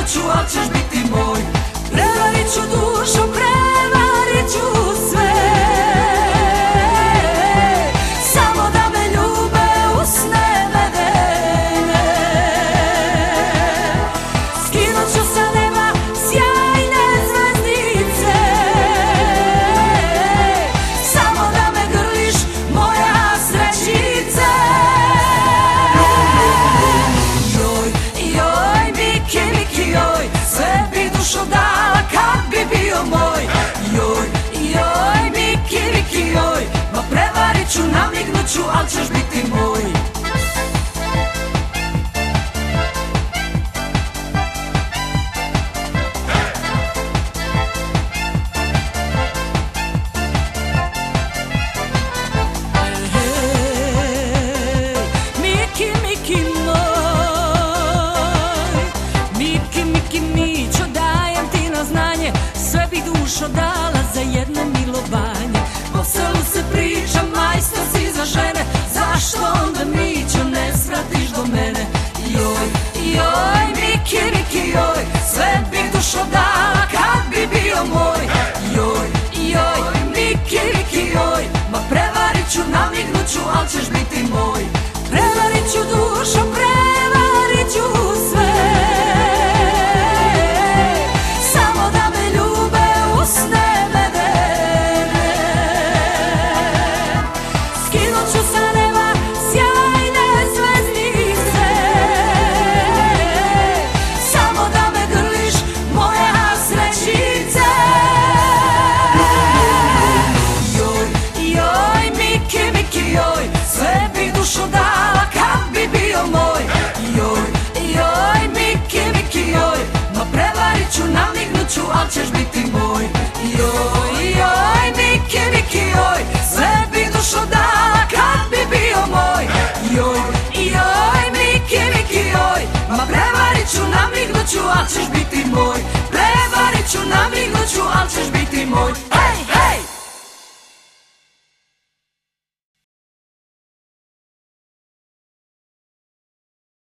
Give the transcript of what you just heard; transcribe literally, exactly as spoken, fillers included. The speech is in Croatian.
ću, al ćeš biti moj. Prevarit ću dušu, prevarit ću sve, samo da me ljube usne medene. Skinut ću sa neba sjajne zvezdice, samo da me grliš, moja srećice. Joj, joj, Miki, Miki, joj, sve bi dušo dala kad bi bio moj. Joj, joj, Miki, Miki, joj, ma prevarit ću, namignut ću, al ćeš biti moj. Miki, Miki moj, Miki, Miki Mićo, dajem ti na znanje, sve bi dušo dala za jedno milovanje. Po selu se priča, majstor si za žene, zašto onda Mićo ne svratiš do mene? Joj, joj, Miki, Miki, joj, sve bi dušo dala kad bi bio moj. Joj, joj, Miki, Miki, joj, ma prevarit ću, namignut ću, al ćeš biti moj. Prevarit ću dušo, prevarit ću sve, samo da me ljube usne medene. Skinut ću sa neba sjajne zvezdice, samo da me grliš, moja srećice. Joj, joj, Miki, Miki, joj, sve bi dušo dala kad bi bio moj. Joj, joj, Miki, Miki, joj, ma prevarit ću, namignut ću, al ćeš biti moj. Joj, joj, Miki, Miki, joj, sve bi dušo dala kad bi bio moj. Joj, joj, Miki, Miki, joj, ma prevarit ću, namignut ću, al ćeš biti moj. Prevarit ću, namignut ću, al ćeš biti moj.